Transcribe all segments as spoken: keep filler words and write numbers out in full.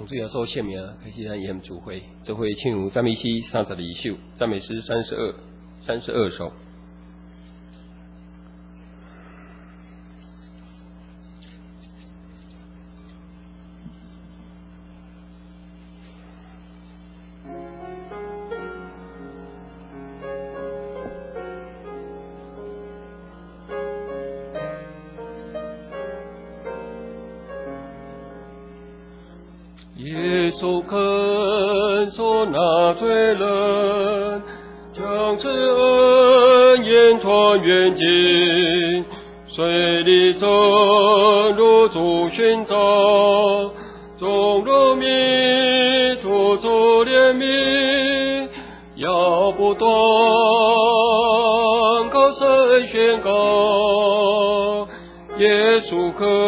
奉主耶稣圣名，开始咱演主会，这会唱赞美诗三十二首，赞美诗三十二，三十二首。耶稣肯受那罪人，将此恩言传远近，水里正入主寻找，众人民主主怜悯，要不断高声宣告，耶稣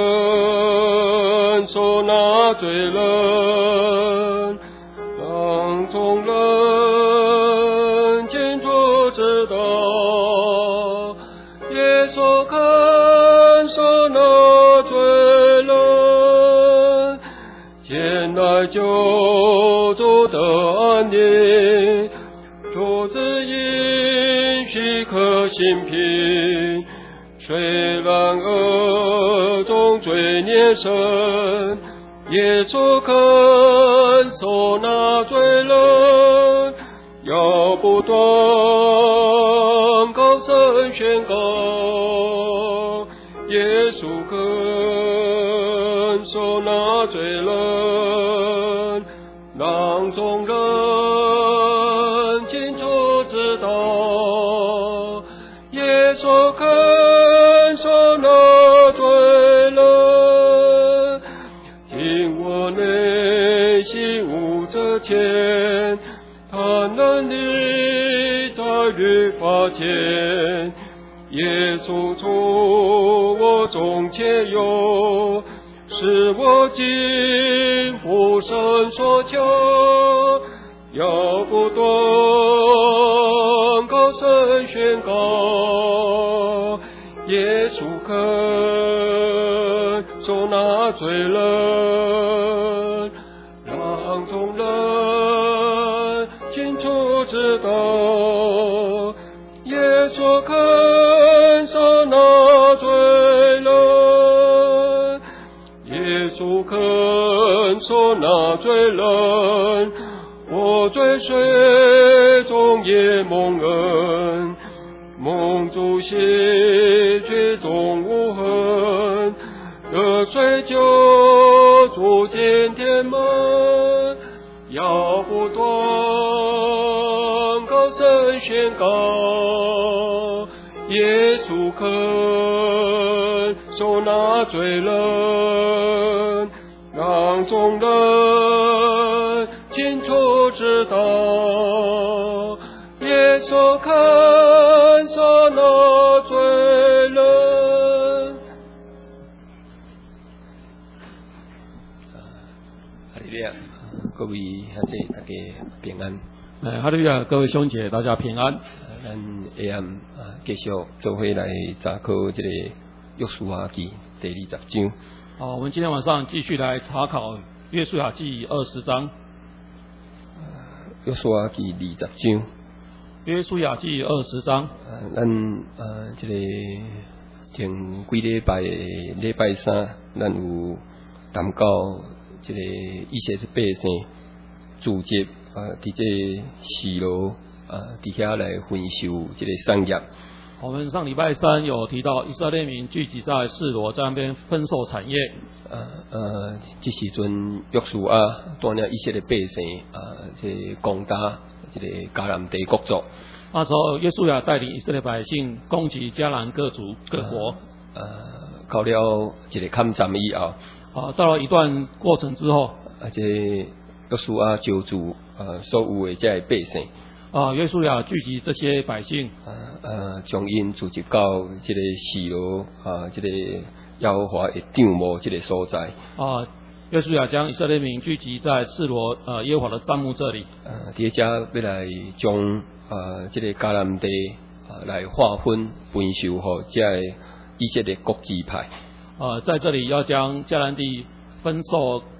肯受那罪人，让众人清楚知道，耶稣肯受那罪人，前来救主的安宁，主子应许可心平，虽然恶中罪孽深，耶稣肯受那罪人，要不断高声宣告，耶稣肯受那罪人，让众人清楚知道，耶稣肯受那罪人，听我内心无遮前，他能力在律法前，耶稣出我中且有，使我今呼声所求，要不断高声宣告，耶稣肯受那罪人，让众人清楚知道，耶稣肯受那罪人，耶稣肯受那罪人，我罪水中也蒙恩，蒙主喜剧中无痕，得罪救主进天门，要不断高声宣告，耶稣肯受那罪人，让众人清楚知道，耶稣肯受那罪人。哈利路亚，各位兄姐大家平安。 哎，哈利路亚，各位兄姐大家平安。 咱下暗啊，继续做伙来查考这个约书亚记第二十章。 好，我们今天晚上继续来查考约书亚记二十章。 约书亚记二十章。 约书亚记二十章。 呃，咱呃这个前几礼拜礼拜三，咱有谈到这个以色列百姓聚集啊，伫这示罗啊，伫遐来分收这个产业。 我们上礼拜三有提到以色列民聚集在示罗，在那边分售产业。 呃呃，这时阵约书亚带领以色列百姓啊，这攻打这个迦南地国族。 那时候约书亚带领以色列百姓攻击迦南各族各国。 呃，到了一个坎站以后， 啊，到了一段过程之后， 啊，这约书亚招住呃所有的这百姓。 啊，约书亚聚集这些百姓， 呃呃，将因聚集到这个示罗啊，这个耶和华的帐幕这个所在。 啊，约书亚将以色列民聚集在示罗呃耶和华的帐幕这里。 呃，伫遮要来将呃这个迦南地啊来划分分收互这个以色列国支派。 呃，在这里要将迦南地分授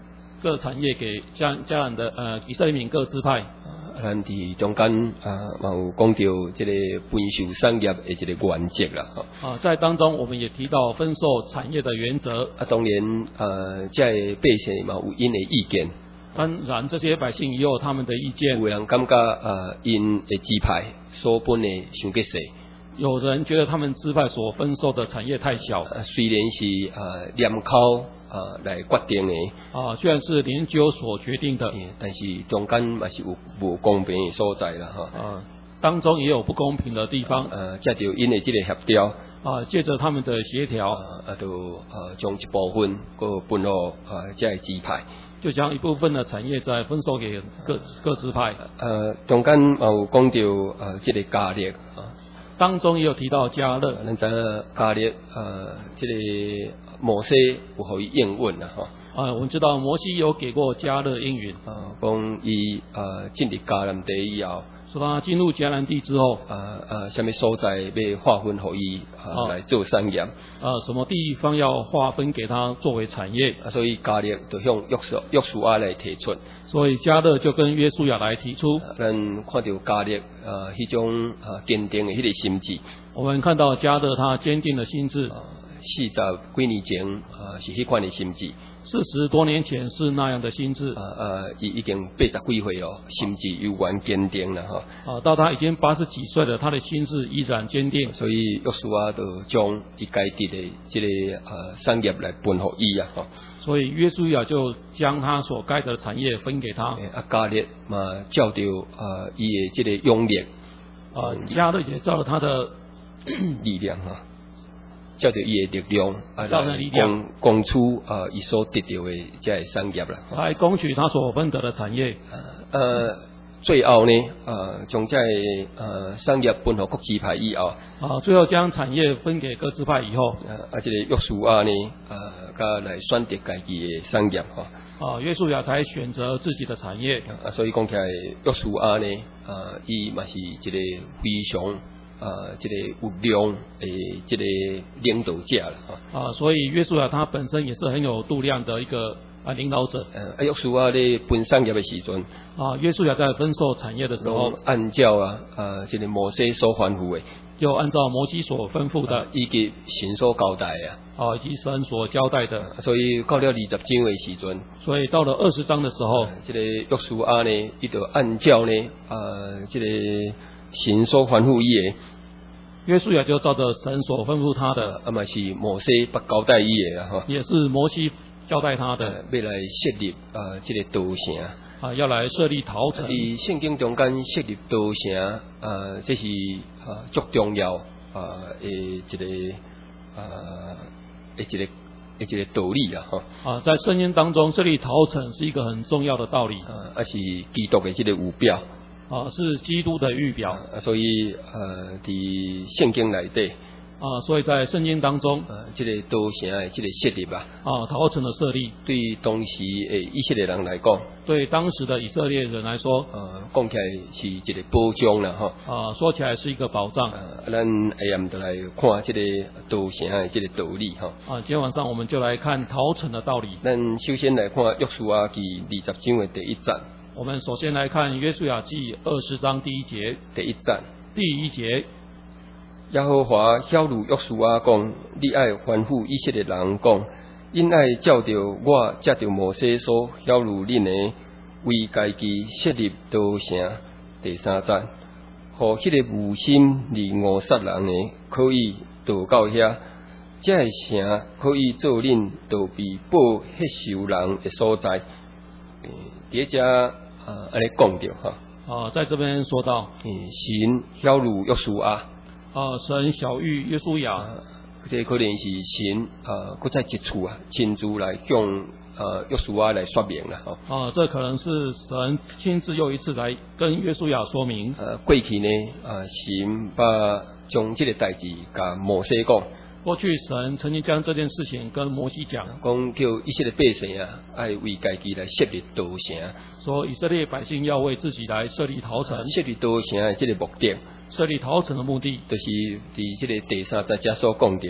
各产业给迦迦南的呃以色列民各支派。 咱伫中间啊，嘛有讲到这个分受产业的一个原则啦。 啊，在当中我们也提到分受产业的原则。 啊，当然呃，这百姓嘛有因的意见。 当然，这些百姓也有他们的意见。 有人感觉呃，因的支派所分的伤过细。 有人觉得他们支派所分受的产业太小。 啊，虽然是呃联考啊来决定的。 啊，虽然是联纠所决定的， 但是中间嘛是有不公平的所在啦，哈。 啊，当中也有不公平的地方。 呃，借着因的这个协调。 啊，借着他们的协调。 啊，就呃将一部分个分予啊这个支派。 就将一部分的产业再分售给各各支派。 呃，中间有讲到呃，这个加勒啊， 当中也有提到加勒。 咱知影加勒呃，这个摩西有互伊应允啦，哈。 啊，我们知道摩西有给过加勒应允。 啊，讲伊呃进入迦南地以后。 说他进入迦南地之后， 啊啊，什么所在要划分给伊啊来做产业？ 啊，什么地方要划分给他作为产业？ 啊，所以加勒就向约书约书亚来提出。 所以加勒就跟约书亚来提出。 咱看到加勒呃迄种啊坚定的迄个心智。 我们看到加勒他坚定的心智。 四十几年前啊是迄款的心智。 四十多年前是那样的心智。 啊啊，已已经八十几岁了，心智悠然坚定了哈。 啊，到他已经八十几岁了，他的心智依然坚定。 所以约书亚就将伊该得的这个呃产业来分给伊啊哈。 所以约书亚就将他所该的产业分给他。 啊，加勒嘛照着啊伊的这个勇力。 啊，加勒也照着他的力量哈。照着伊的力量，啊， 来供供出啊，伊所得到的这个产业啦， 来攻取他所分得的产业。 呃，最后呢，呃，将这呃产业分给各支派以后， 啊，最后将产业分给各支派以后， 啊，这个约书亚呢，呃，甲来选择家己的产业哈。 啊，约书亚才选择自己的产业。 啊，所以讲起来，约书亚呢，啊，伊嘛是一个非常。啊，这个有量诶，这个领导者了啊，所以约书亚他本身也是很有度量的一个啊领导者。 呃，啊，约书亚咧分产业的时阵， 啊，约书亚在分授产业的时候， 按照啊啊，这个摩西所吩咐的， 就按照摩西所吩咐的， 以及神所交代啊， 啊，以及神所交代的。 所以到了二十章的时阵， 所以到了二十章的时候， 这个约书亚呢，伊就按照呢啊，这个神所吩咐伊的。 约书亚就照着神所吩咐他的， 啊嘛是摩西不交代伊的啦哈， 也是摩西交代他的， 呃、要来设立啊这个道城啊，要来设立陶城。 伫圣经中间设立道城啊，这是啊足重要啊的一个啊的一个的一个道理啦哈。 啊，在圣经当中设立陶城是一个很重要的道理。 啊，啊是基督的这个预表。 啊，是基督的预表。 啊，所以呃，伫圣经内底。 啊，所以在圣经当中， 呃，这个道城的这个设立啊， 啊，陶城的设立， 对当时诶以色列人来讲， 对当时的以色列人来说， 呃，讲起来是一个保障啦，哈。 啊，说起来是一个保障。 啊，咱下暗就来看这个道城的这个道理，哈。 啊，今天晚上我们就来看陶城的道理。 咱首先来看约书亚记二十章的第一章。 我们首先来看约书亚记二十章第一节。 第一章。 第一节。 耶和华曉諭約書亞講：你愛吩咐以色列人講，因愛照着我藉着摩西所曉諭恁的，為家己設立道城。第三節，互迄個無心離誤殺人的，可以逃到遐，這個城可以做恁逃避報迄仇人的所在。第這啊，安尼講着哈。 啊，在這邊說到， 神曉諭約書亞。 啊，神曉諭約書亞， 這可能是神啊，擱再一處啊，親自來向啊約書亞來說明啦，吼。 啊，這可能是神親自又一次來跟約書亞說明。 呃、啊，過去呢，啊，神把將這個代志甲摩西講。 過去神曾經將這件事情跟摩西講， 講叫以色列百姓啊，愛為家己來設立道城。 說以色列百姓要為自己來設立陶城。 設立道城的這個目的。 設立陶城的目的， 就是佇這個第三節所講到的。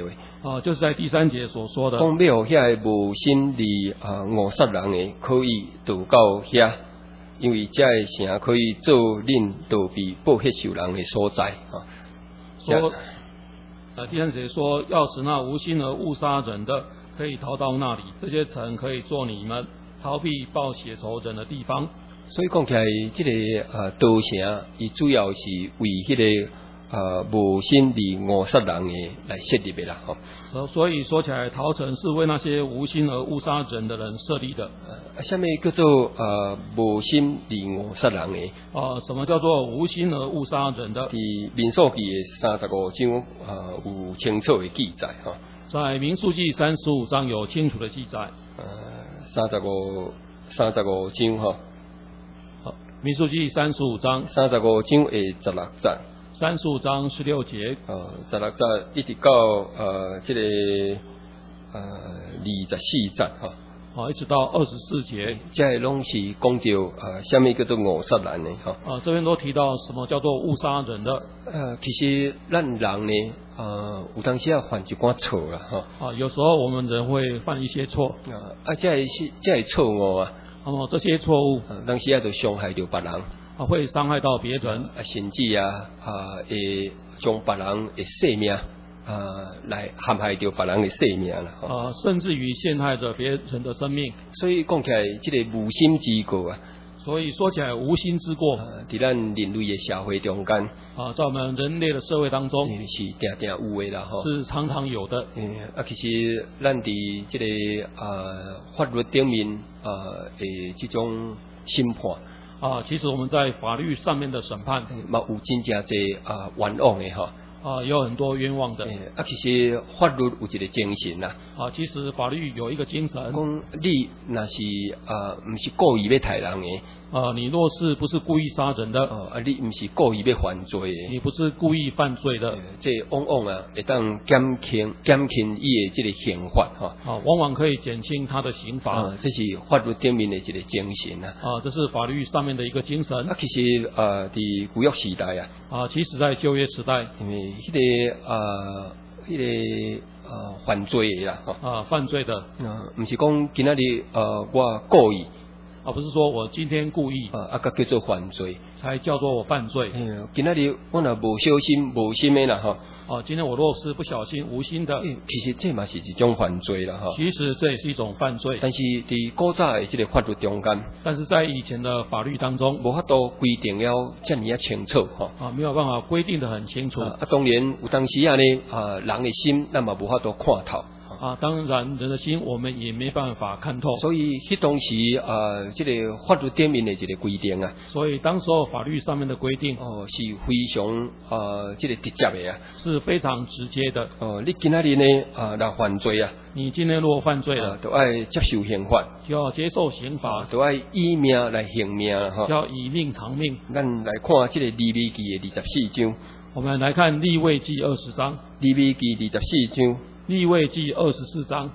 啊，就是在第三节所说的， 讲要互遐个无心离啊误杀人的，可以渡到遐，因为遮个城可以做恁逃避报血受人的所在啊。 说，呃，第三节说，要使那无心而误杀人的可以逃到那里，这些城可以做你们逃避报血仇人的地方。 所以讲起来，这个呃道城，伊主要是为迄、那个呃无心离误杀人的来设立的啦，吼、 哦。所以说起来，逃城是为那些无心而误杀人的人设立的。 啊，什么叫做呃无心离误杀人的？ 啊，什么叫做无心而误杀人的？ 伫民数记的三十五章呃有清楚的记载哈。 在民数记三十五章有清楚的记载。 呃，三十五三十五章哈。 好，民数记三十五章。 三十五章的十六节。 三十五章十六节。 呃，十六节一直到呃这个呃二十四节哈。 啊，一直到二十四节， 这拢是讲到呃，什么叫做误杀人呢？哈、 啊，这边都提到什么叫做误杀人的。 呃，其实咱人呢，呃，有当时要犯一寡错啦，哈、 啊，有时候我们人会犯一些错。 啊，啊，这是这是错误啊。 那么这些错误， 啊，当时啊，就伤害到别人。 啊，会伤害到别人。 啊，甚至啊，啊，会将别人的性命。啊，来陷害到别人的性命啦！ 啊，甚至于陷害着别人的生命。 所以讲起来，这个无心之过啊。 所以说起来，无心之过。 啊，在咱人类的社会中间， 啊，在我们人类的社会当中， 是定定有的啦，吼。 是常常有的。 嗯，啊，其实咱伫这个啊法律顶面啊诶，这种审判啊，其实我们在法律上面的审判， 嘛有真正侪啊冤枉的哈。 啊，有很多冤枉的。 啊，其实法律有一个精神呐。 啊，其实法律有一个精神。 讲你若是啊，唔是故意要害人的。 啊，你若是不是故意杀人的？ 哦，啊，你唔是故意要犯罪的。 你不是故意犯罪的。 这往往啊，会当减轻减轻伊的这个刑罚哈。 啊，往往可以减轻他的刑罚。 啊，这是法律顶面的一个精神啊。 啊，这是法律上面的一个精神。 啊，其实呃，伫古约时代啊。 啊，其实在旧约时代， 因为迄、那个呃，迄、那个呃犯罪的啦， 啊，犯罪的， 啊，唔是讲今仔日呃我故意， 啊，不是说我今天故意， 啊，啊，个叫做犯罪， 才叫做我犯罪。 嗯，今仔日我若无小心、无心的啦，哈， 啊，今天我若是不小心、无心的， 其实这嘛是一种犯罪啦，哈。 其实这也是一种犯罪。 但是伫古早的这个法律中间， 但是在以前的法律当中， 无法度规定要这么啊清楚，哈。 啊，没有办法规定得很清楚。 啊，当然有当时啊呢，啊，人的心那么无法度看透。 啊，当然人的心我们也没办法看透。 所以迄当时啊，这个法律顶面的一个规定啊。 所以当时候法律上面的规定哦，是非常啊，这个直接的啊， 是非常直接的。 哦，你今仔日呢啊，若犯罪啊， 你今天如果犯罪了， 都要接受刑罚， 就要接受刑罚， 都要以命来偿命啦，哈。 要以命偿命。 咱来看这个利未记的二十四章。 我们来看利未记二十章。 利未记二十四章。 利未记二十四章。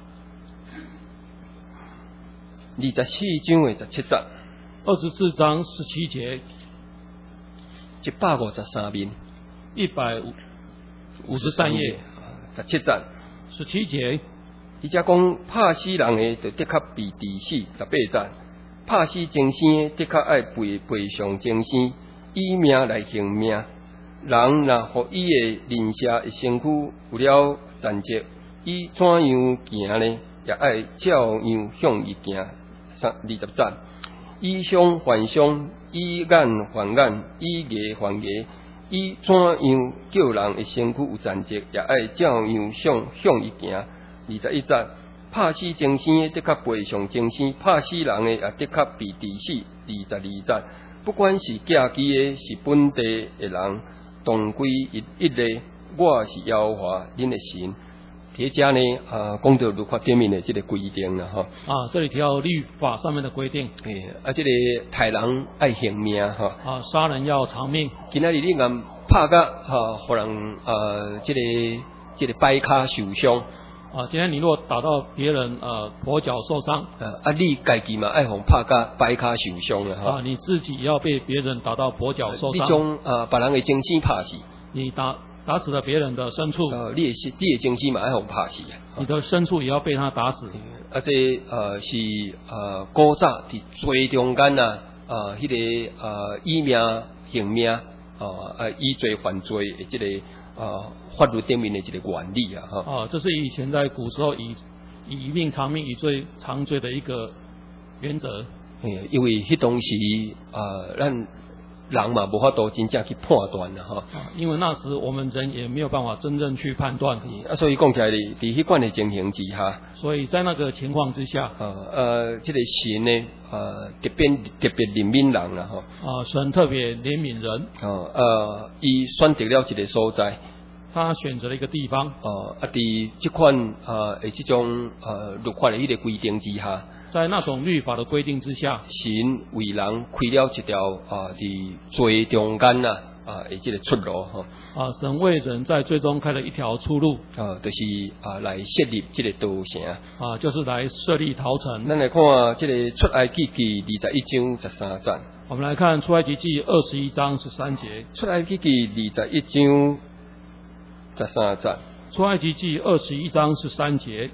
二十四章的十七节。 二十四章十七节。 一百五十三面。 一百五十三页。 十七节。 十七节。 伊只讲拍死人的，就的确被治死。十八节。拍死精生的，的确爱赔赔偿精生，以命来偿命。人若互伊的邻舍的身躯有了残疾，伊怎样行呢？也爱照样向伊行。三二十节，以伤还伤，以眼还眼，以牙还牙。伊怎样叫人的身躯有残疾，也爱照样向向伊行。二十一节，拍死精生的，的确赔偿精生；拍死人的，也的确被治死。二十二节，不管是寄居的，是本地的人，同归一一类。我是耶和华恁的神。提家呢啊，讲到律法顶面的这个规定啦，哈。啊， 这里提到律法上面的规定。 诶，啊，这个害人爱偿命哈。 啊，杀人要偿命。 今仔日你若拍甲哈，互人呃，这个这个摆骹受伤。 啊，今天你如果打到别人呃跛脚受伤， 啊，啊你家己嘛爱互拍甲摆骹受伤了哈。 啊，你自己要被别人打到跛脚受伤。 你将啊别人的精神拍死。 你打打死了别人的牲畜， 呃，你的你的精神嘛要互拍死啊！ 你的牲畜也要被他打死。 啊，这呃是呃古早伫罪中间啊，呃，迄、那个呃以命行命啊，啊以罪犯罪的这个呃法律顶面的一个原理啊，哈。 啊，这是以前在古时候以以一命偿命，以罪偿罪的一个原则。 诶，因为迄当时呃，咱人嘛无法度真正去判断啦，哈。 因为那时我们人也没有办法真正去判断。 啊，所以讲起来，伫迄款的情形之下， 所以在那个情况之下， 呃呃，这个神呢，呃，特别特别怜悯人啦，哈。 啊，神特别怜悯人。 哦，呃，伊选择了一个所在。 他选择了一个地方。 哦，啊，伫这款呃，诶，这种呃律法的迄个规定之下。 在那种律法的规定之下， 神为人开了一条啊，伫罪中间啊，啊，诶，这个出路哈。 啊，神为人在最终开了一条出路。 啊，就是啊，来设立这个道城。 啊，就是来设立逃城。 咱来看这个出埃及记二十一章十三节。 我们来看出埃及记二十一章十三节。 出埃及记二十一章十三节。 出埃及记二十一章十三节。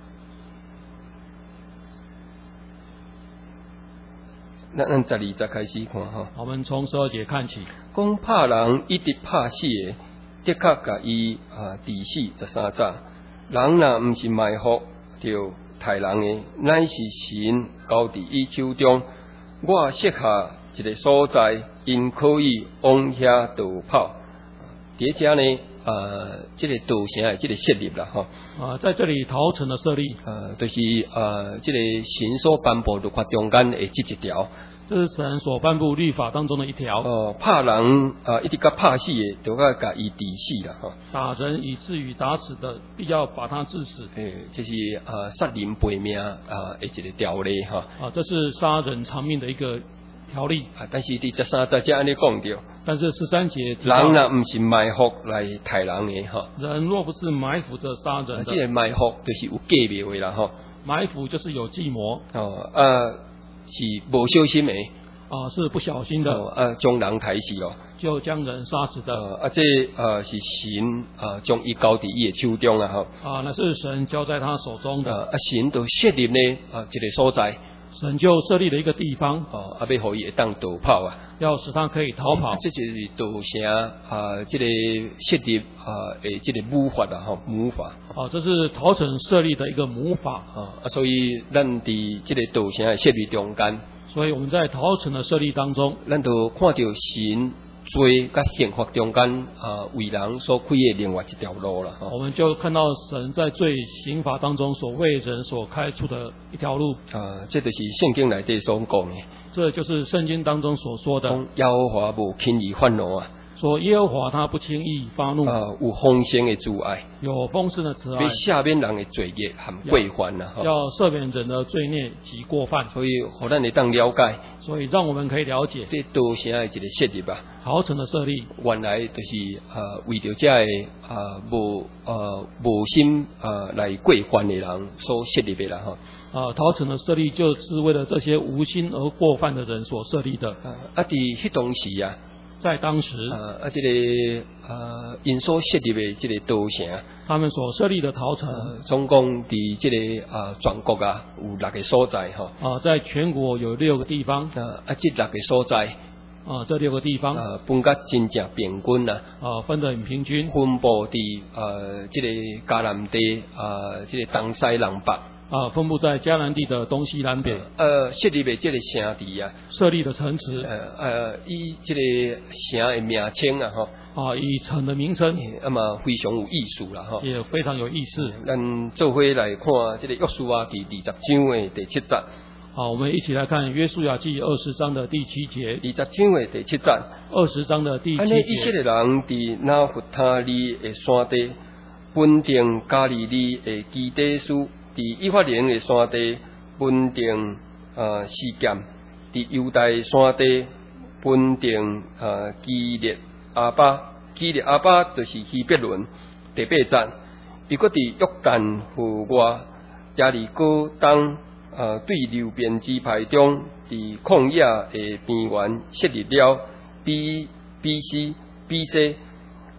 咱按十二节开始看哈。 我们从十二节看起。 讲拍人一直拍死的，的确甲伊啊治死十三节。人若毋是埋伏，就杀人的，乃是神交伫伊手中。我设下一个所在，因可以往遐逃跑。伫遮呢，呃，这个道城的这个设立啦，哈。 啊，在这里逃城的设立， 呃，就是呃，这个神所颁布律法中间的这一条。 这是神所颁布律法当中的一条。 哦，拍人啊、呃，一直甲拍死的，就甲甲伊治死啦，哈。 打人以至于打死的，必要把他致死。 诶，这是啊杀人赔命啊的一个条例哈。 啊，这是杀人偿命的一个条例。 啊，但是第十三节才安尼讲着。 但是十三节， 人若毋是埋伏来杀人的哈。 人若不是埋伏着杀人的， 这个埋伏就是有计谋的啦哈。 埋伏就是有计谋。 哦，啊。是无小心的啊，是不小心的， 哦、啊，将人抬死咯， 就将人杀死的。 呃、啊，这呃是神啊，将伊交伫伊的手中啊，哈。 啊，那是神交在他手中的。 啊，神就设立呢啊一个所在， 神就设立了一个地方， 哦，啊，要互伊会当逃跑啊， 要使他可以逃跑。 啊、这就是道城啊，这个设立啊，诶，这个母法啊，吼，母法。 啊，这是逃城设立的一个母法啊，所以咱伫这个道城的设立中间， 所以我们在逃城的设立当中， 咱就看到神罪甲刑罚中间啊，为人所开的另外一条路了。 我们就看到神在罪刑罚当中所为人所开出的一条路。 啊，这就是圣经内底所讲的。 这就是圣经当中所说的。 耶和华无轻易愤怒啊。 说耶和华他不轻易发怒。 啊，有丰盛的慈爱。 有丰盛的慈爱。 要赦免人的罪孽和过犯呐。 要赦免人的罪孽及过犯。 所以，互咱会当了解。 所以，让我们可以了解。 这道城的一个设立啊。 逃城的设立。 原来就是呃为着这个呃无呃无心呃来过犯的人所设立的啦哈。 啊，逃城的设立就是为了这些无心而过犯的人所设立的。 啊，啊，伫迄当时啊。 在当时， 啊啊，这个呃，因所设立的这个道城， 他们所设立的逃城， 呃、总共伫这个啊全国啊有六个所在哈。 啊，在全国有六个地方。 啊啊，这六个所在， 啊，这六个地方， 啊，分甲真正平均呐。 啊，分得很平均。 分布伫呃这个迦南地啊，这个东西南北。 啊，分布在迦南地的东西南北。 呃，设立的这个城池啊， 设立的城池。 呃呃，以这个城的名称啊，哈。 啊，以城的名称。 那么非常有意思啦，哈。 也非常有意思。 咱做伙来看这个约书亚记二十章的第七节。 好，我们一起来看约书亚记二十章的第七节。 二十章的第七节。 二十章的第七节。 安尼以色列人伫拿弗他利的山地，分定加利利的基底斯。伫以法莲的山地分定呃示剑，伫犹大山地分定呃基列阿巴，基列阿巴就是希伯伦第八站。伊搁伫约旦河外耶利哥东呃对流便支派中，伫旷野的边缘设立了 B B C B C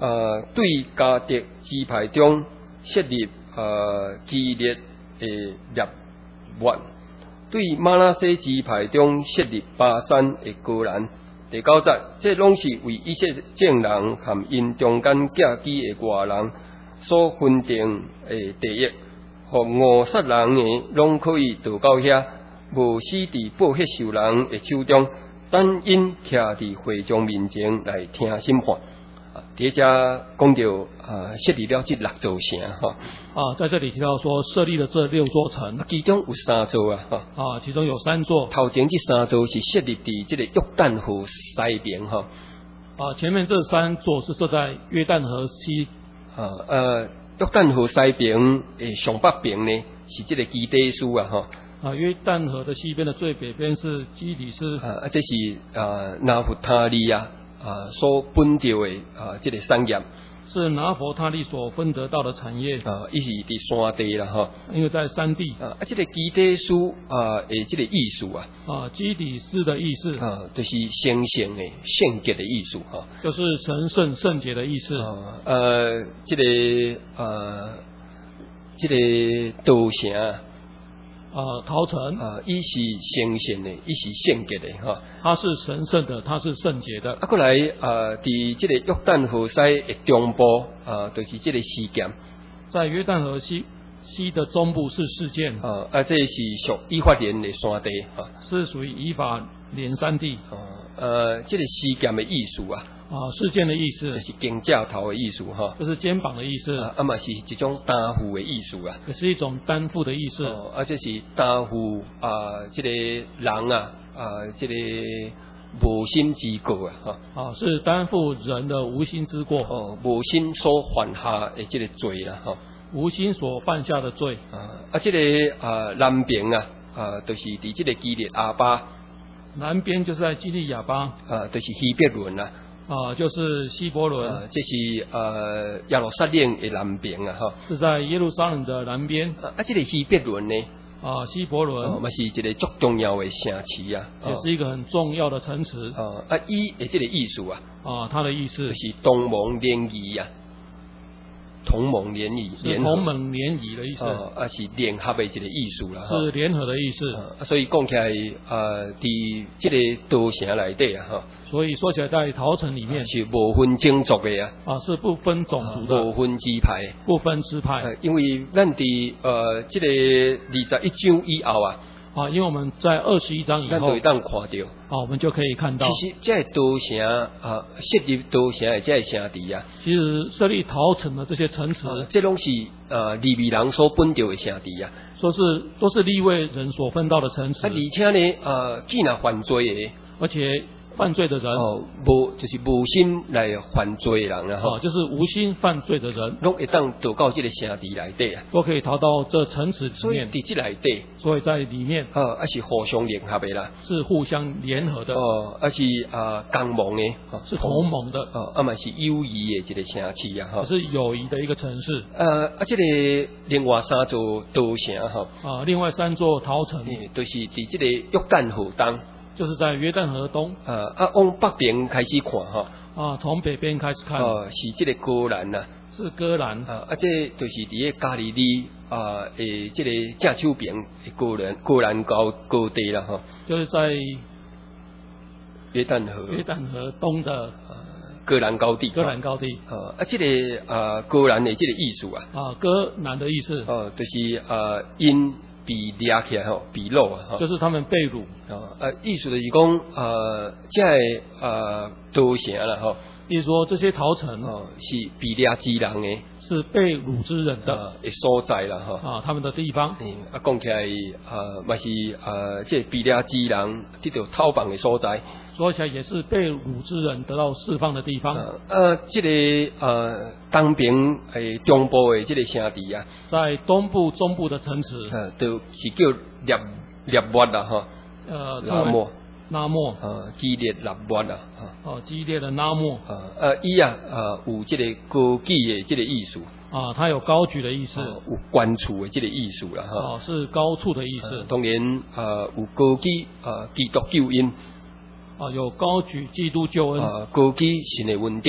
呃，对迦特支派中设立呃基列的列院，对马拉西支派中设立巴山的高兰。第九节，这拢是为以色列众人和因中间寄居的外人所分定的地业，互五杀人的拢可以渡到遐，无死伫报血受人的手中，等因徛伫会众面前来听审判。啊，伫遮讲到啊，设立了这六座城哈。 啊，在这里提到说设立了这六座城， 其中有三座啊，哈。 啊，其中有三座。 头前这三座是设立伫这个约旦河西边哈。 啊，前面这三座是设在约旦河西。 啊，呃，约旦河西边诶上北边呢是这个基底斯啊，哈。 啊，约旦河的西边的最北边是基底斯。 啊，这是啊拿弗他利啊。啊，所分到的啊，这个产业是拿佛他利所分得到的产业啊，伊是伫山地啦哈， 因为在山地啊，啊，这个基底斯啊，诶，这个意思啊， 啊，基底斯的意思啊，就是圣圣的圣洁的意思哈， 就是神圣圣洁的意思啊，呃，这个呃，这个道城。 啊，陶城啊，伊是圣圣的，伊是圣洁的哈。 它是神圣的，它是圣洁的。 啊，过来啊，伫这个约旦河西的中部啊，就是这个事件。在约旦河西西的中部是事件。 啊啊，这是属以法莲的山地啊， 是属于以法莲山地。 啊，呃，这个事件的意思啊。 啊，事件的意思就是肩胛头的意思哈， 就是肩膀的意思啊，啊嘛是一种担负的意思啊， 也是一种担负的意思。 哦，啊，这是担负啊，这个人啊，啊，这个无心之过啊，哈， 啊，是担负人的无心之过。 哦，无心所犯下的这个罪啦，哈， 无心所犯下的罪。 啊，啊，这个啊南边啊，啊，就是伫这个基列亚巴， 南边就是在基利亚巴， 啊，就是希伯伦啊。 啊，就是希伯伦、 啊，这是呃耶路撒冷的南边啊，哈， 是在耶路撒冷的南边。 啊，啊，这个希伯伦呢， 啊，希伯伦， 嘛、哦、是一个足重要的城市啊， 也是一个很重要的城池。 啊，啊，伊的这个意思啊， 啊，它的意思就是同盟联谊啊，同盟联谊， 是同盟联谊的意思。 啊，啊是联合的一个意思啦， 是联合的意思。 啊，所以讲起来，呃，伫这个都城内底啊，哈。 所以说起来，在陶城里面、啊、 是无分种族的啊， 啊是不分种族的， 无分支派， 不分支派。 呃、因为咱伫呃这个二十一章以后啊， 啊，因为我们在二十一章以后， 咱就会当看到， 啊，我们就可以看到， 其实这都城啊，设立都城的这城池啊， 其实设立陶城的这些城池， 啊、这拢是呃利未人所分到的城池啊， 说是都是利未人所分到的城池， 啊，而且呢，呃，既然犯罪的， 而且。犯罪的人哦，无就是无心来犯罪的人啦， 哈、哦，就是无心犯罪的人， 拢会当逃到这个城池内底啊， 都可以逃到这城池里面。 所以伫这内底， 所以在里面， 啊，啊是互相联合的啦， 是互相联合的， 哦，啊是啊同盟的， 是同盟的， 哦，啊嘛是友谊的一个城市啊，哈， 是友谊的一个城市。 呃，啊，这个另外三座都城哈， 啊，另外三座陶城， 嗯，都是伫这个约旦河东。 就是在约旦河东， 呃啊，往北边开始看哈， 啊，从北边开始看， 哦、呃，是这个戈兰呐， 是戈兰， 啊，啊，这就是伫个加利利啊，诶、呃，这个正手边的戈兰戈兰高高地啦哈， 就是在约旦河约旦河东的呃戈兰高地， 戈兰高地， 啊啊，这个啊戈兰的这个意思啊， 啊，戈兰的意思， 哦、呃，就是呃因。被掠起来吼，被掳啊， 就是他们被掳啊，呃，意思就是讲，呃，即个呃都城啦吼， 意思说这些陶城哦是被掠之人嘅， 是被掳之人的嘅所在啦吼， 啊，他们的地方， 嗯，啊讲起来，呃，嘛是呃，即被掠之人得到讨放嘅所在。 说起来也是被掳之人得到释放的地方。 呃，呃这个呃东边诶中部的这个城池啊， 在东部中部的城池， 呃，都是叫列列末啦哈， 呃， 拉莫， 拉莫， 呃，激烈列末啦， 哦，激烈的拉莫， 呃，呃，伊啊，呃，有这个高举的这个意思。 啊，它有高举的意思， 呃、有关处的这个意思啦哈。 哦，是高处的意思。 呃、当然，呃，有高举呃基督救恩。 啊，有高举基督救恩， 啊，高举神的恩典，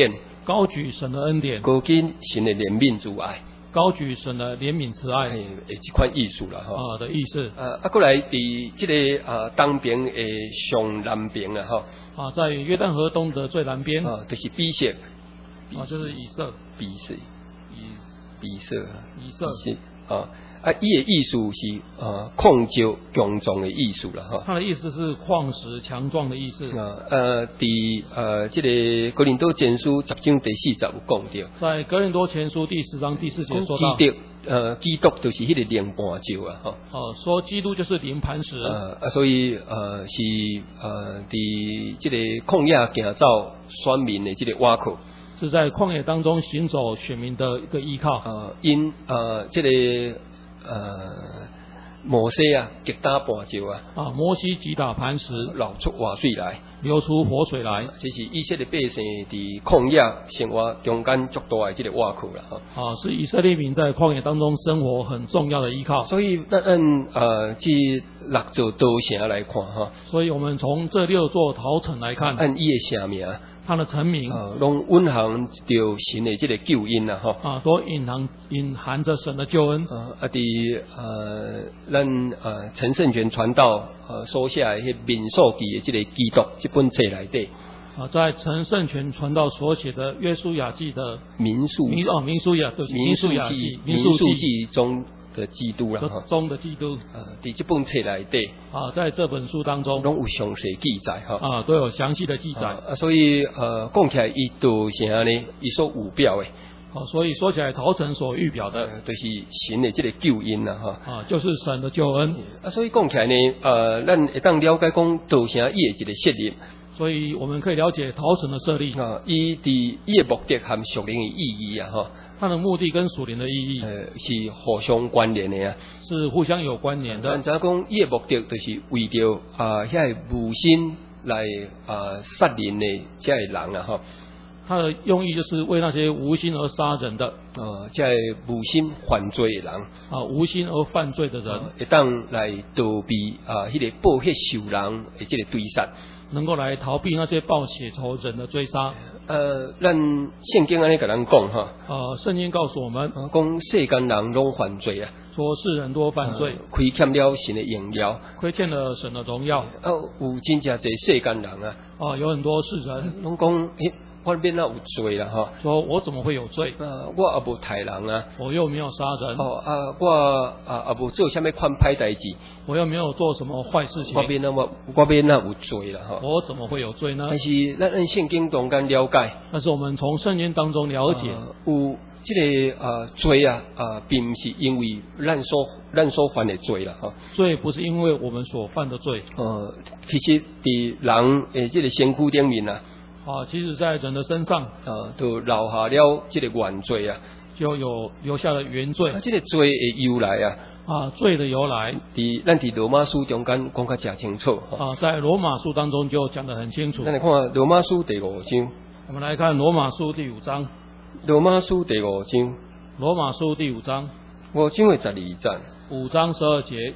高举神的恩典， 高举神的怜悯之爱。 高举神的怜悯慈爱， 诶，一款意思啦，吼啊的意思。 啊，啊，过来伫即个啊东边诶上南边啊，吼啊，在约旦河东的最南边， 啊，就是比色， 啊，就是以色， 比色， 以比色， 以色是啊。啊，伊的意思是呃矿石强壮的意思啦，哈。 它的意思是矿石强壮的意思。 啊，呃，伫呃这个哥林多前书十章第四十有讲到， 在哥林多前书第十章第四节说到， 基督呃基督就是迄个灵磐石啊，哈。 哦，说基督就是灵磐石。 呃啊，所以呃是呃伫这个旷野行走选民的这个瓦口。 是在旷野当中行走选民的一个依靠。 呃，因呃这个。呃，摩西啊，击打磐石啊， 啊，摩西击打磐石， 流出活水来， 流出活水来。 这是以色列百姓伫旷野生活中间足大的这个瓦口啦， 啊，是以色列民在旷野当中生活很重要的依靠。 所以，咱按呃这六座稻城来看哈， 所以我们从这六座陶城来看， 按伊的城名。 它的成名啊，拢蕴含着神的这个救恩啦，吼啊，都隐含隐含着神的救恩啊。啊，伫呃，咱呃陈胜全传道呃所写的迄民数记的这个基督这本册内底啊，在陈胜全传道所写的约书亚记的民数民哦民书亚对民数记民数记中的基督啦， 中的基督啊，伫这本册内底啊，在这本书当中拢有详细记载哈啊，都有详细的记载啊，所以呃讲起来，伊稻城呢，伊所预表的。 啊，所以说起来，陶城所预表的， 呃、就是神的这个救恩啦，哈啊，就是神的救恩啊。所以讲起来呢，呃，咱会当了解讲稻城伊的一个设立， 所以我们可以了解陶城的设立啊，伊伫伊的目的和属灵的意义啊，哈。 它的目的跟属灵的意义， 呃，是互相关联的啊， 是互相有关联的。 咱知讲伊的目的就是为着啊，遐无心来啊杀人的这些人啊，哈。 他的用意就是为那些无心而杀人的， 呃，这无心犯罪的人啊，无心而犯罪的人， 会当来逃避啊，迄个报血仇人的这个追杀， 能够来逃避那些报血仇人的追杀。 呃，咱圣经安尼甲咱讲哈， 呃，圣经告诉我们， 讲世间人拢犯罪啊， 说世人多犯罪， 亏欠了神的荣耀， 亏欠了神的荣耀。 啊，有真正侪世间人啊， 啊，有很多世人拢讲，诶。我变那有罪了哈， 说我怎么会有罪？ 啊，我也无杀人啊， 我又没有杀人。 哦啊，我啊也无做什么款歹代志， 我又没有做什么坏事情。 我变那我我变那有罪了哈。 我怎么会有罪呢？ 但是咱按圣经中间了解， 但是我们从圣经当中了解， 呃、有这个啊罪啊啊，并不是因为咱所咱所犯的罪了哈。 罪不是因为我们所犯的罪。 呃，其实伫人诶这个身躯顶面啊。 啊，其实在人的身上， 啊，都留下了这个原罪啊， 就有留下了原罪。 啊，这个罪的由来啊， 啊，罪的由来， 伫咱伫罗马书中间讲较正清楚。 啊，在罗马书当中就讲得很清楚。 咱来看罗马书第五章。 我们来看罗马书第五章。 罗马书第五章。 罗马书第五章。 五章的十二节。 五章十二节。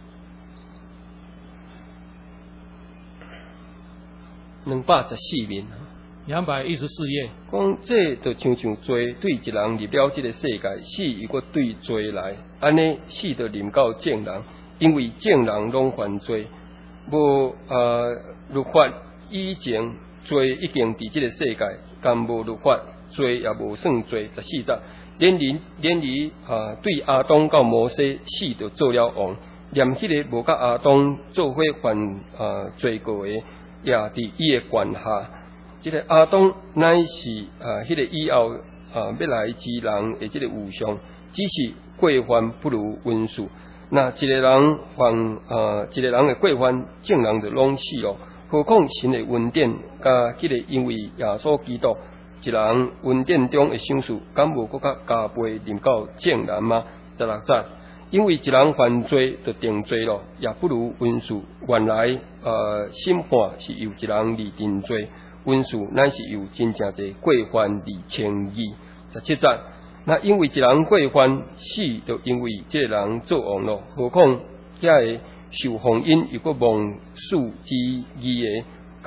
两百十四面， 两百一十四页。 讲这就像像罪对一人入了这个世界，死如果对罪来，安尼死就临到正人，因为正人拢犯罪，无呃律法以前罪已经伫这个世界，但无律法罪也无算罪。十四节，连离连离啊，对亚当到摩西死就做了王，连迄个无甲亚当做伙犯啊罪过的。也伫伊诶管下，即、這個亞當乃是啊，迄、那個以後啊要來之人誒，即個偶像，只是過犯不如溫數。那一個人犯啊，一個人誒過犯，正人就攏死咯。何況神誒恩典，甲即個因為耶穌基督，一人恩典中誒享受，敢無閣較加倍臨到正人嗎？十六節。因為一人犯罪就定罪咯，也不如溫數。原來呃審判是由一人而定罪，溫數乃是由真正濟過犯而稱義。十七節，那因為一人過犯死，就因為這個人做王咯。何況遐個受封印又閣蒙恕之義的，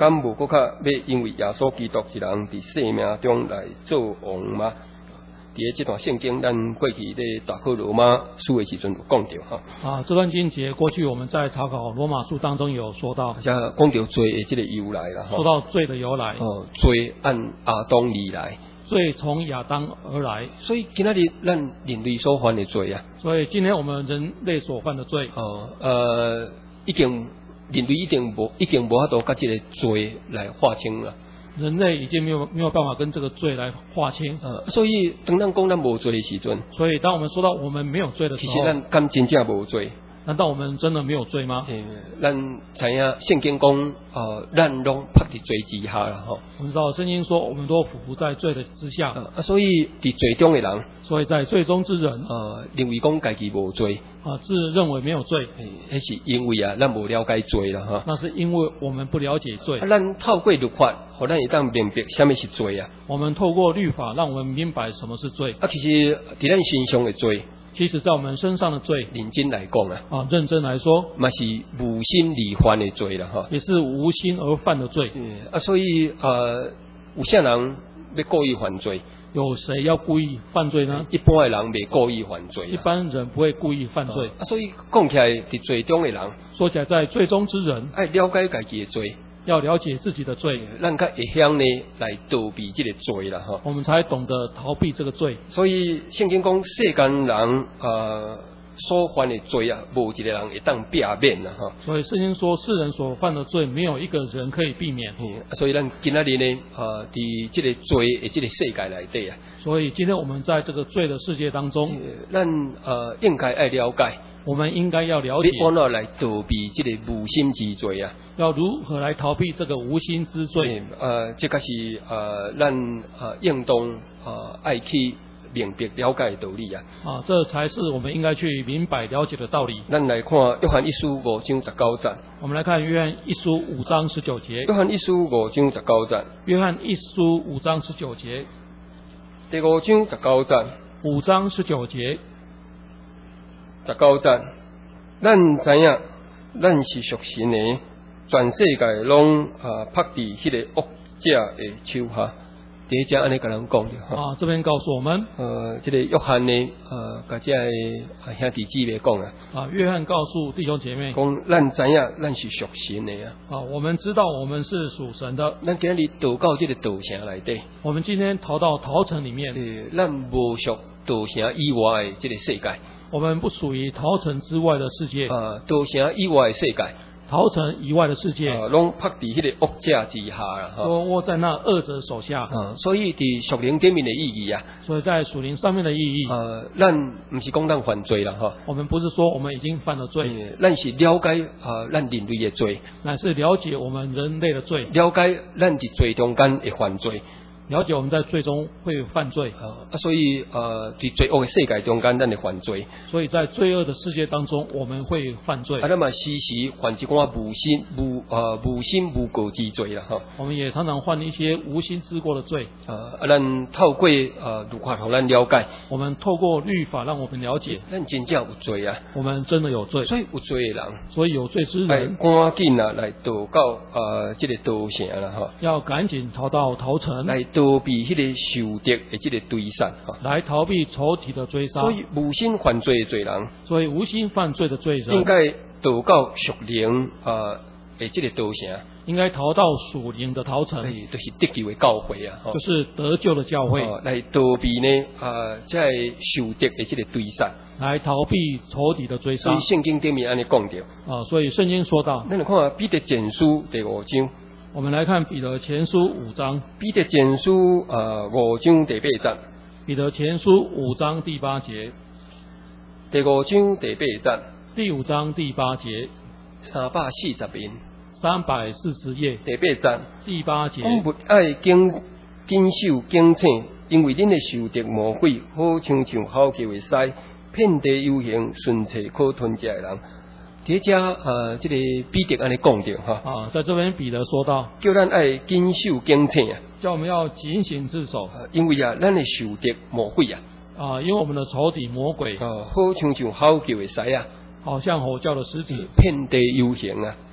敢无搁较要因为耶稣基督一人伫生命中来做王吗？伫咧这段圣经，咱过去咧查考罗马书的时阵有讲到哈。 啊，这段经节过去我们在查考罗马书当中有说到， 而且讲到罪的这个由来啦， 说到罪的由来。 哦，罪按亚当而来， 罪从亚当而来， 所以今仔日咱人类所犯的罪啊， 所以今天我们人类所犯的罪， 哦，呃，已经人类已经无已经无法度甲这个罪来划清了。 人类已经没有没有办法跟这个罪来划清。 呃，所以当咱讲咱无罪的时阵， 所以当我们说到我们没有罪的时候， 其实咱敢真正无罪？ 难道我们真的没有罪吗？ 诶，咱知影圣经讲，呃，咱拢趴伫罪之下啦，吼。 我们知道圣经说，我们都匍匐在罪的之下。 啊，所以伫罪中的人， 所以在罪中之人， 呃，认为讲家己无罪， 啊，自认为没有罪， 迄是因为啊，咱无了解罪啦，哈。 那是因为我们不了解罪。 啊，咱透过律法，互咱会当明白什么是罪啊。 我们透过律法，让我们明白什么是罪。 啊，其实伫咱身上的罪， 其实在我们身上的罪， 认真来讲啊， 啊，认真来说， 嘛是无心而犯的罪啦，哈。 也是无心而犯的罪。 嗯，啊，所以呃，有些人要故意犯罪。 有谁要故意犯罪呢？ 一般的人袂故意犯罪， 一般人不会故意犯罪。 啊，所以讲起来，伫罪中的人， 说起来，在罪中之人， 爱了解家己的罪， 要了解自己的罪， 咱较会晓呢来逃避这个罪啦，哈。 我们才懂得逃避这个罪。 所以圣经讲，世间人呃所犯的罪啊，无一个人会当避免啦，哈。 所以圣经说，世人所犯的罪，没有一个人可以避免。 嗯，所以咱今仔日呢，呃，伫这个罪的这个世界内底啊， 所以今天我们在这个罪的世界当中， 咱呃应该爱了解， 我们应该要了解， 要安怎来逃避这个无心之罪啊？ 要如何来逃避这个无心之罪？ 呃，这个是呃，咱呃应当呃爱去明白了解的道理啊。 啊，这才是我们应该去明白了解的道理。 咱来看约翰一书五章十九节。 我们来看约翰一书五章十九节。 约翰一书五章十九节。 约翰一书五章十九节。 第五章十九节。 五章十九节。 十九节，咱知影，咱是属神的，全世界拢啊拍伫迄个恶者的手下。第一章安尼甲人讲的哈。 啊，这边告诉我们， 呃，这个约翰呢，呃，甲这个兄弟姊妹讲啊。 啊，约翰告诉弟兄姐妹， 讲咱知影，咱是属神的啊。 啊，我们知道我们是属神的。 咱今日逃到这个道城内底。 我们今天逃到逃城里面。 对，咱无属道城以外的这个世界。 我们不属于逃城之外的世界。 啊，道城以外的世界。 逃城以外的世界， 啊，拢拍伫迄个恶者之下啦，哈， 都握在那恶者手下。 啊，所以伫属灵顶面的意义啊， 所以在属灵上面的意义， 呃，咱毋是讲咱犯罪啦，哈， 我们不是说我们已经犯了罪， 嗯、咱是了解啊，咱人类的罪， 乃是了解我们人类的罪， 了解咱伫罪中间会犯罪。 了解我们在罪中会犯罪啊，所以呃，在罪恶的世界中间，咱会犯罪。 所以在罪恶的世界当中，我们会犯罪。 啊，咱嘛时时犯一寡无心无呃无心无过之罪啦，哈。 我们也常常犯一些无心之过的罪。 啊，啊，咱透过呃律法，让咱了解。 我们透过律法，让我们了解。 咱真正有罪啊！ 我们真的有罪。 所以有罪的人， 所以有罪之人， 赶紧啊来逃到呃这个道城啦，哈。 要赶紧逃到逃城。 来逃避迄个仇敌的这个追杀，哈。 来逃避仇敌的追杀。 所以无心犯罪的罪人， 所以无心犯罪的罪人， 应该逃到属灵呃的这个道城。 应该逃到属灵的逃城， 就是得救的教会啊， 就是得救的教会， 哦、来逃避呢啊，在仇敌的这个追杀， 来逃避仇敌的追杀。 所以圣经顶面安尼讲到啊，所以圣经说到， 咱来看彼得前书第五章， 我们来看彼得前书五章， 彼得前书呃五章第八节， 彼得前书五章第八节， 第五章第八节， 第五章第八节， 三百四十遍。 三百四十页第八节， 第八节， 我不爱谨谨守警醒，因为恁的仇敌魔鬼，好像像好球的狮，遍地游行，顺找可吞食的人。第只呃，这个彼得安尼讲着哈。 啊，在这边彼得说到， 叫咱爱谨守警醒啊， 叫我们要警醒自守， 因为啊，咱的仇敌魔鬼啊， 啊，因为我们的仇敌魔鬼， 啊，好像像好球的狮啊， 好像吼叫的狮子， 遍地游行啊。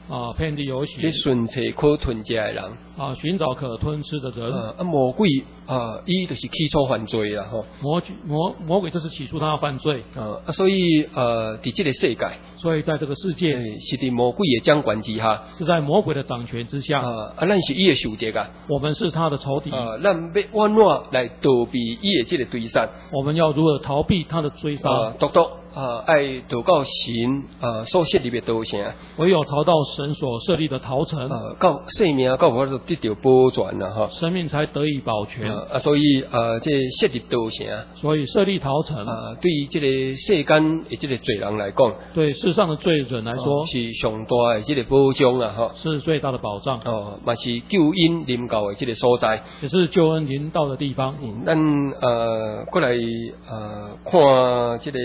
啊，遍地有血， 去寻找可吞食的人， 啊，寻找可吞吃的人。 啊，啊魔鬼啊，伊就是起初犯罪啦吼。 魔魔魔鬼就是起初他犯罪， 啊，啊，所以呃，伫这个世界， 所以在这个世界是伫魔鬼的掌管之下， 是在魔鬼的掌权之下。 啊，啊，咱是伊的仇敌啊， 我们是他的仇敌。 啊，咱要安怎来逃避伊的这个追杀？ 我们要如何逃避他的追杀？ 啊，独独啊，爱逃到神啊所设立的道城， 唯有逃到神所设立的逃城， 啊，到性命到我都得到保全啦哈， 生命才得以保全。 啊，所以啊，这设立道城， 所以设立逃城啊，对于这个世间的这个罪人来讲， 对世上的罪人来说， 是上大的这个保障啊哈， 是最大的保障。 哦，嘛是救恩临到的这个所在， 也是救恩临到的地方。 嗯，咱呃过来呃看这个。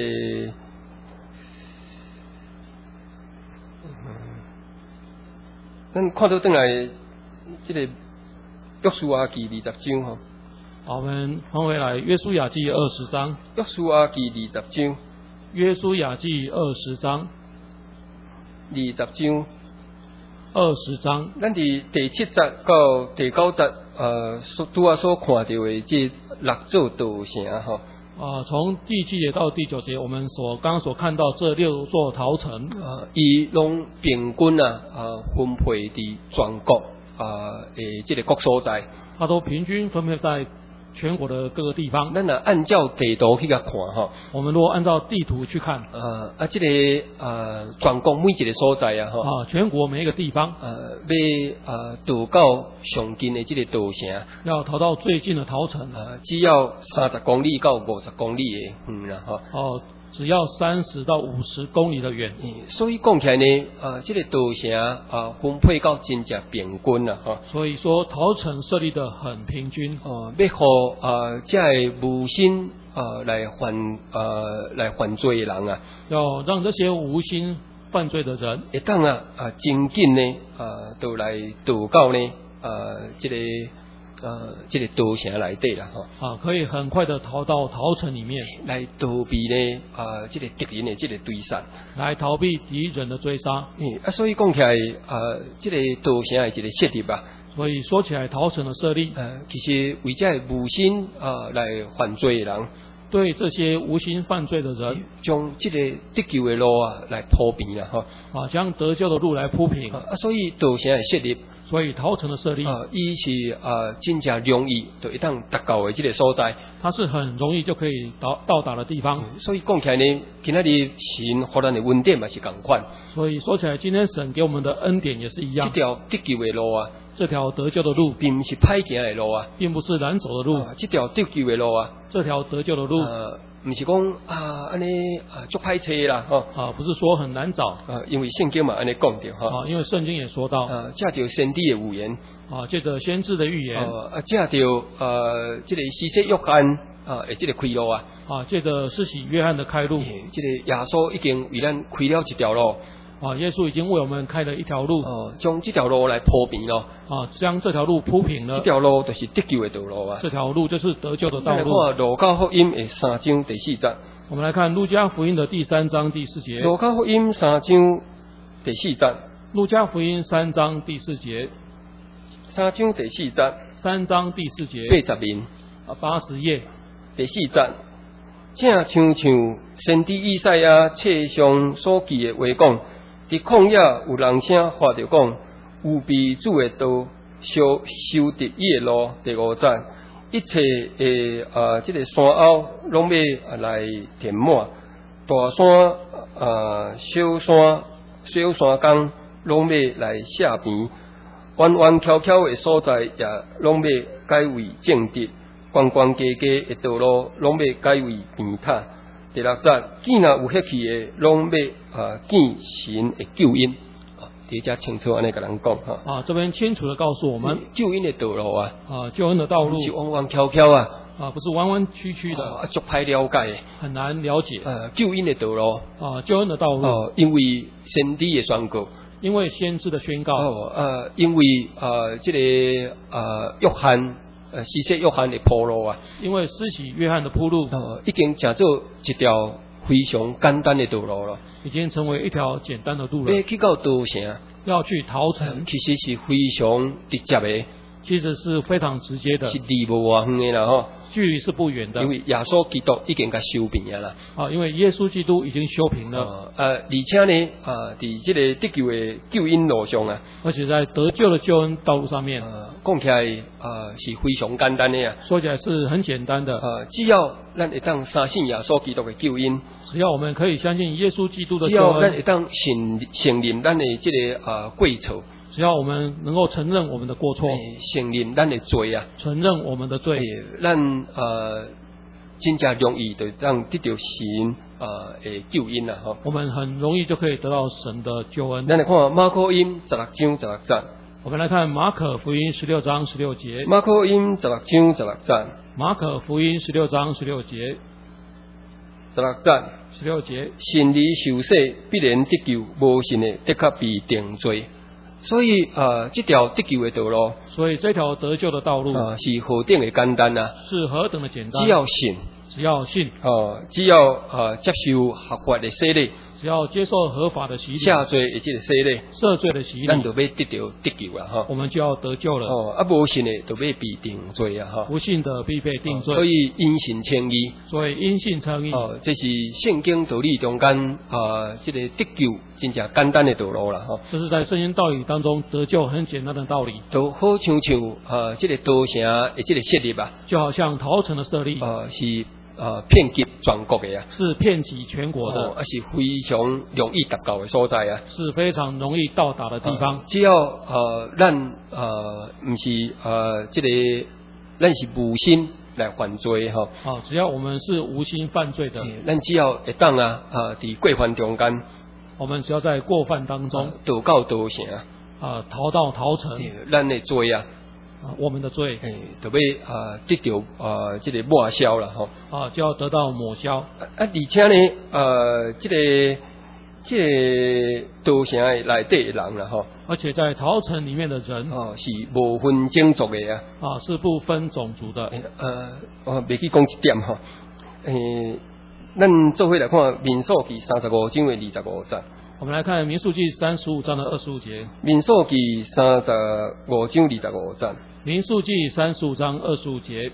咱看到转来，这个约书亚记二十章吼。 好，我们翻回来约书亚记二十章。 约书亚记二十章。 约书亚记二十章。 二十章。 二十章。 咱伫第七节到第九节，呃，所拄啊所看到的这六座道城吼。 啊，从第七节到第九节，我们所刚刚所看到这六座逃城， 啊，伊拢平均啊，啊，分配伫全国啊诶，这个各所在， 它都平均分配在全国的各个地方。 咱若按照地图去甲看吼， 我们如果按照地图去看， 呃啊，这个呃全国每一个所在啊，吼， 啊，全国每一个地方， 呃，要呃逃到上近的这个道城， 要逃到最近的逃城， 啊，只要三十公里到五十公里的远啦，吼。 哦，只要三十到五十公里的远。 嗯，所以讲起来呢，啊，这个道城啊，分配到真正平均啦，吼。 所以说逃城设立的很平均。 哦，要互啊，这个无心啊来犯啊来犯罪的人啊， 要让这些无心犯罪的人， 会当啊啊真紧呢啊，都来逃到呢啊这个呃这个道城内底啦，吼。 啊，可以很快的逃到逃城里面， 来逃避呢啊这个敌人的这个追杀， 来逃避敌人的追杀。 嗯啊，所以讲起来啊，这个道城的一个设立吧。 所以说起来，逃城的设立， 呃，其实为这无心啊来犯罪的人， 对这些无心犯罪的人， 将这个得救的路啊来铺平啦，吼。 啊，将得救的路来铺平。 啊，所以道城的设立， 所以逃城的设立， 啊，伊是啊真正容易，就一旦达到的这个所在， 它是很容易就可以到到达的地方。 嗯、所以讲起来呢，今仔日神互咱的恩典嘛是共款。 所以说起来，今天神给我们的恩典也是一样。 这条得救的路啊。 这条得救的路并不是歹行的路啊， 并不是难走的路。 啊，这条得救的路啊， 这条得救的路， 呃，不是讲啊，安尼啊，足歹找啦，吼。 啊，不是说很难找。 啊，因为圣经嘛，安尼讲着哈。 啊，因为圣经也说到。 啊，借着先知的预言。 啊，借着先知的预言。 啊，借着呃，这个施洗约翰啊，诶，这个开路啊。 啊，借着施洗约翰的开路。 这个耶稣已经为咱开了一条路。 啊，耶稣已经为我们开了一条路， 哦，将这条路来铺平了。 啊，将这条路铺平了。 这条路就是得救的道路啊。 这条路就是得救的道路。 来看路加福音的三章第四节。 我们来看路加福音的第三章第四节。 路加福音三章第四节。 路加福音三章第四节。 三章第四节。 三章第四节。 八十面。 啊，八十页。 第四节。正像像先知以赛亚册上所记的话讲。伫旷野有人声发着讲，有被主的道修修直伊的路。第五节，一切的啊，这个山凹拢要来填满，大山啊、小山、小山岗拢要来下平，弯弯翘翘的所在也拢要改为正直，悬悬低低的道路拢要改为平坦。第六节，见若有血气的，拢要啊见神的救恩。啊，第一只清楚安尼甲人讲哈。 啊，这边清楚的告诉我们， 救恩的道路啊， 啊，救恩的道路是弯弯翘翘啊， 啊，不是弯弯曲曲的， 啊，足歹了解的， 很难了解。 呃，救恩的道路， 啊，救恩的道路， 哦，因为先知的宣告， 因为先知的宣告， 哦，呃，因为呃，这个呃约翰。呃，施洗约翰的铺路啊， 因为施洗约翰的铺路， 哦，已经成做一条非常简单的道路了， 已经成为一条简单的路了。 要去到稻城， 要去桃城， 其实是非常直接的， 其实是非常直接的， 是离无偌远的啦吼。 距离是不远的， 因为耶稣基督已經甲修平啊啦。 啊，因為耶穌基督已經修平了。 呃，呃而且呢，啊，伫即個得救的救恩路上啊， 而且在得救的救恩道路上面， 呃，講起來啊是非常簡單的啊。 說起來是很簡單的。 呃，只要咱會當相信耶穌基督的救恩， 只要我們可以相信耶穌基督的只救恩， 要咱會當承承認咱的即個啊過錯， 只要我們能夠承認我們的過錯， 承認咱的罪啊， 承認我們的罪， 咱呃。真正容易就讓得到神啊誒救恩啦，吼！ 我們很容易就可以得到神的救恩。 咱來看馬可福音十六章十六節。 我們來看馬可福音十六章十六節。 馬可福音十六章十六節。 馬可福音十六章十六節。 十六節。 十六節。 信而受洗必然得救，無信的的確被定罪。所以啊，這條得救的道路， 所以這條得救的道路啊是何等的簡單啊！ 是何等的簡單。 只要信， 只要信， 哦，只要啊接受合法的洗禮， 只要接受合法的洗禮， 赦罪的這個洗禮， 赦罪的洗禮， 咱就要得到得救啦，哈！ 我們就要得救了。 哦，啊無信的就要被定罪啊，哈！ 不信的必被定罪。 所以因信稱義， 所以因信稱義， 哦，這是聖經道理中間啊，這個得救真正簡單的道路啦，哈！ 這是在聖經道理當中得救很簡單的道理， 都好像像啊，這個稻城的這個設立啊， 就好像桃城的設立， 啊是。呃，遍及全國嘅啊， 是遍及全國的， 啊、哦、是非常容易達到嘅所在啊， 是非常容易到達的地方。 啊、只要呃，咱呃，唔是呃，即、這個咱是無心來犯罪哈。 啊，只要我們是無心犯罪的， 咱只要會當啊，啊，佇過犯中間， 我們只要在過犯當中， 逃到稻城啊，逃到桃城， 咱嘅罪啊。 我們的罪， 誒，就要啊得到啊，即個抹消啦，吼， 啊，就要得到抹消。啊， 而且呢，呃，即個即個稻城嘅內底嘅人啦，吼， 而且在桃城裡面的人， 哦，是無分種族嘅啊， 啊，是不分種族的。 呃，我未去講一點吼，誒，咱做伙來看民數記三十五章嘅二十五節。 我們來看民數記三十五章的二十五節。 民數記三十五章二十五節。 民數記三十五章二十五節，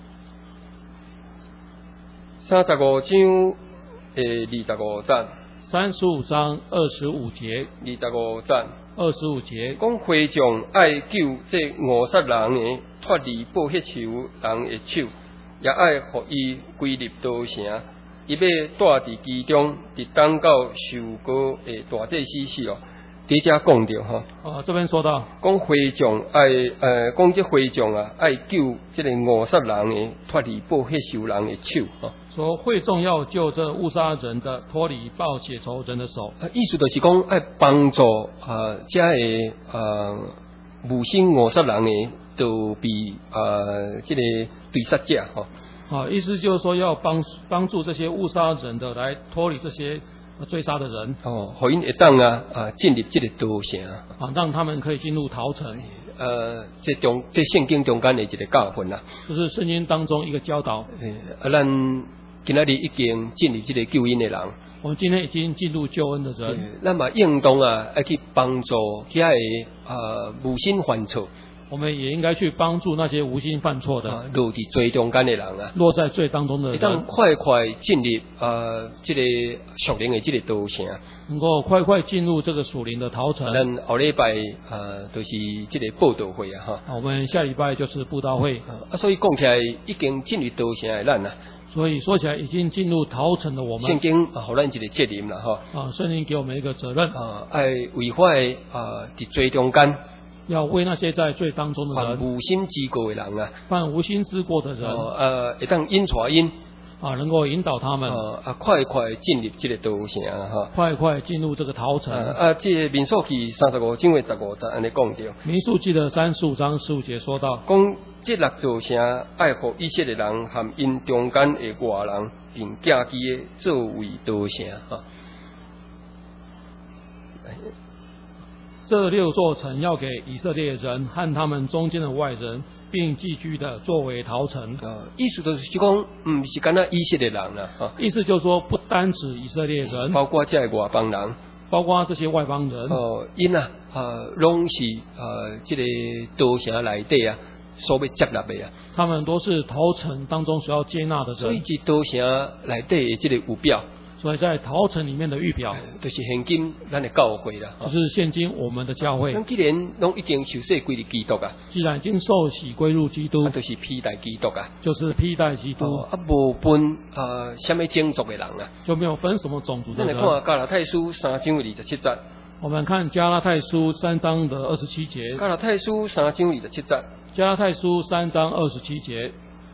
三十五章誒二十五節， 三十五章二十五節， 二十五節， 二十五節， 講會眾愛救這誤殺人嘅脫離報血仇人嘅手，也愛互伊歸入稻城，伊要帶佇其中，直等到受膏誒大祭司死哦。底下講到哈， 啊，這邊說到， 講會眾愛，誒，講這會眾啊，愛救這個誤殺人嘅脫離報血仇人嘅手，哈。 說會眾要救這誤殺人的脫離報血仇人的手， 啊，意思就是講愛幫助啊，這個啊無心誤殺人嘅逃避啊，這個追殺者，哈。啊， 意思就是說要幫幫助這些誤殺人的來脫離這些追殺的人， 哦，互因會當啊啊進入這個稻城， 啊，讓他們可以進入桃城。 呃，這中這聖經中間的一個教訓啦， 這是聖經當中一個教導。 誒，啊，咱今仔日已經進入這個救恩的人， 我們今天已經進入救恩的人， 咱嘛應當啊，要去幫助遐個啊無心犯錯。 我們也應該去幫助那些無心犯錯的、啊、 落在罪中間的人啊， 落在罪當中的人， 當快快進入啊，這個屬靈的這個稻城， 能夠快快進入這個屬靈的桃城。 咱後禮拜啊，都、就是這個佈道會啊，哈。 我們下禮拜就是佈道會啊，所以講起來已經進入稻城的咱啊，所以說起來已經進入桃城的我們， 聖經啊，互咱一個責任啦，哈。 啊，聖經給我們一個責任啊，愛違法啊，在罪中間。 要為那些在罪當中的人， 犯無心之過的人啊， 犯無心之過的人， 哦、呃，會當引帶因啊，能夠引導他們， 啊，啊快快進入這個稻城啊，哈， 快快進入這個桃城。 啊，啊這個民數記三十五章的十五節安尼講到， 民數記的三十五章十五節說到， 講這六座城愛互以色列人和因中間的外人，並寄居的作為稻城哈。 這六座城要給以色列人和他們中間的外人， 并寄居的作为逃城。 哦，意思就是讲，唔是干那以色列人啦，哈， 意思就是说，不单指以色列人， 包括这外邦人， 包括这些外邦人。 哦，因啊，呃，拢是呃，这个道城内底啊，所要接纳的啊。 他们都是逃城当中所要接纳的人。 所以，这道城内底的这个有表。 所以在逃城里面的预表， 就是现今咱的教会啦， 就是现今我们的教会。 咱既然拢已经受洗归入基督啊， 既然已经受洗归入基督， 啊，就是披戴基督啊， 就是披戴基督， 哦、啊，无分呃什么种族的人啊， 就没有分什么种族的人。 咱来看加拉太书三章二十七节， 我们看加拉太书三章的二十七节。 加拉太书三章二十七节， 加拉太书三章二十七节。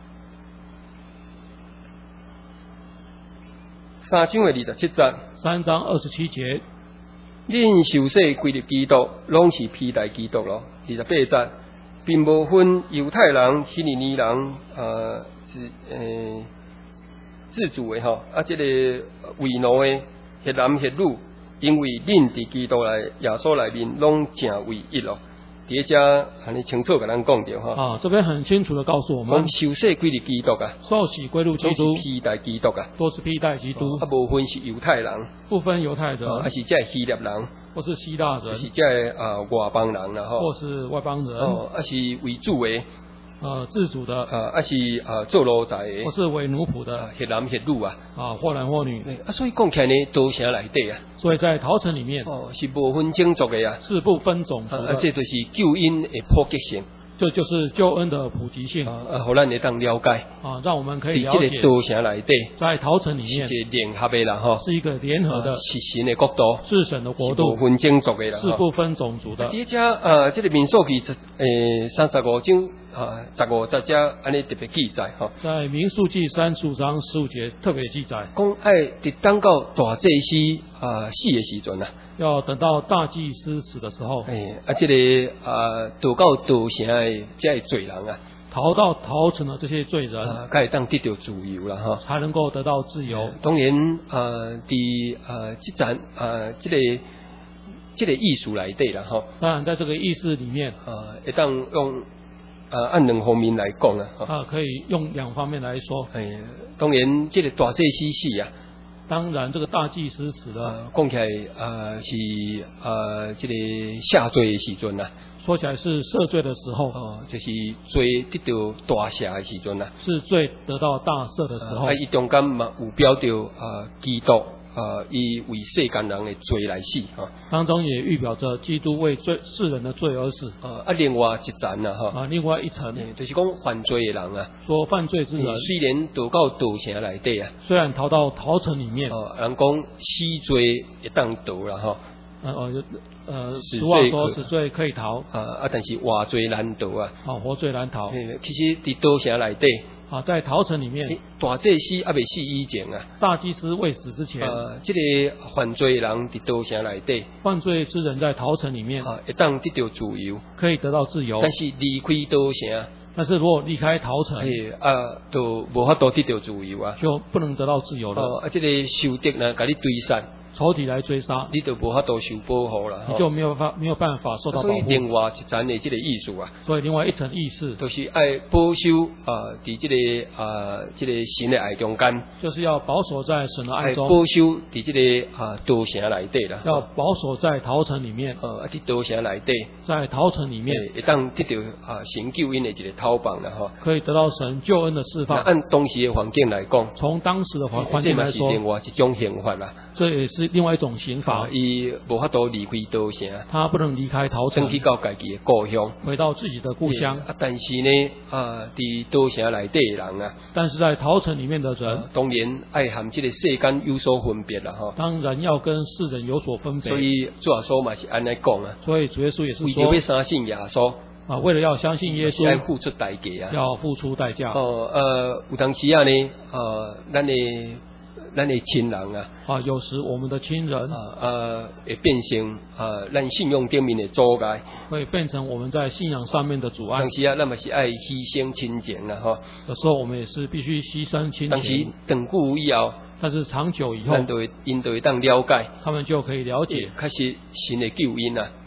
三章的二十七节， 三章二十七节， 恁受洗归入基督，拢是披戴基督咯。二十八节，并无分犹太人、希利尼人，呃，自诶自主的吼，啊，这个为奴的、迄男迄女，因为恁伫基督内耶稣内面，拢成为一咯。伫遮安尼清楚甲咱讲着吼。 啊，这边很清楚的告诉我们， 受洗归入基督啊， 受洗归入基督， 披戴基督啊， 都是披戴基督。 啊，无分是犹太人， 不分犹太人， 啊，是这希腊人， 或是希腊人， 是这啊外邦人啦吼， 或是外邦人， 哦，啊是为主的， 呃，自主的， 啊，啊是啊做奴才的， 或是为奴仆的， 迄男迄女啊， 啊，或男或女。 啊，所以讲起来呢，道城内底啊， 所以在逃城里面， 哦，是无分种族的呀， 是不分种族的， 啊，这就是救恩的普及性。 这就是救恩的普及性啊，互咱会当了解啊，让我们可以了解， 在这个道城内底， 在逃城里面是一个联合的啦，吼， 是一个联合的， 是神的国度， 是神的国度， 是不分种族的啦， 是不分种族的。 伫遮呃，这个民数记诶三十五章啊，十五节遮安尼特别记载吼， 在民数记三十五章十五节特别记载， 讲爱伫等到大祭司啊死的时阵啊。 要等到大祭司死的时候， 哎，啊，这个啊，逃到道城的这罪人啊， 逃到逃城的这些罪人， 啊，才会当得到自由啦，哈， 才能够得到自由。 当然，呃，伫呃，这站呃，这个这个艺术内底啦，哈， 当然，在这个意思里面， 呃，会当用呃按两方面来讲啊， 啊，可以用两方面来说。 哎，当然，这个大祭司死啊。 当然，这个大祭司死了， 讲、呃、起来，呃，是呃，这个下罪的时阵呐。 说起来是赦罪的时候， 哦，就是罪得到大赦的时阵呐。 是罪得到大赦的时候。 啊，伊中间嘛有标着啊，基督啊，伊为世间人的罪来死啊。 当中也预表着基督为罪世人的罪而死。 啊，啊，另外一层呐，哈。 啊，另外一层， 就是讲犯罪的人啊。 说犯罪之人， 虽然逃到道城内底啊， 虽然逃到逃城里面， 哦，人讲死罪会当逃啦，哈。 呃呃呃，俗话说死罪可以逃， 啊啊，但是活罪难逃啊。 啊，活罪难逃。 其实伫道城内底。 啊，在逃城里面， 大祭司还未死以前啊， 大祭司未死之前， 呃，这个犯罪人伫道城内底， 犯罪之人在逃城里面， 啊，会当得到自由， 可以得到自由。 但是离开道城， 但是如果离开逃城， 哎啊，都无法度得到自由啊， 就不能得到自由了。 哦，啊，这个仇敌呢，甲你追杀。 仇敌来追杀， 你就无法度受保护啦， 你就没有办法没有办法受到保护。 所以另外一层的这个意思啊， 所以另外一层意思， 就是爱保守啊，伫这个啊，这个神的爱中间， 就是要保守在神的爱中， 保守伫这个啊道城内底啦， 要保守在逃城里面， 呃，伫道城内底， 在逃城里面， 会当得到啊神救恩的一个逃放啦，哈， 可以得到神救恩的释放。 按当时的环境来讲， 从当时的环环境来说， 这嘛是另外一种刑罚啦。 这也是另外一种刑罚， 伊无法度离开道城， 他不能离开逃城， 回到家己的故乡， 回到自己的故乡。 啊，但是呢，啊，伫道城内底的人啊， 但是在逃城里面的人， 啊、当然爱和这个世间有所分别啦，哈。 当然要跟世人有所分别。 所以主耶稣嘛是安尼讲啊， 所以主耶稣也是说， 为了要相信耶稣啊，为了要相信耶稣， 要付出代价啊， 要付出代价。 哦，呃，有当时啊呢，呃，咱的。咱的亲人啊， 啊，有时我们的亲人啊呃，会变成啊，咱信仰顶面的阻碍， 会变成我们在信仰上面的阻碍。 当时啊，咱嘛是爱牺牲亲情啦，哈。 有时候我们也是必须牺牲亲情。 但是长久以后， 但是长久以后， 咱就会因就会当了解， 他们就可以了解， 开始神的救恩啊，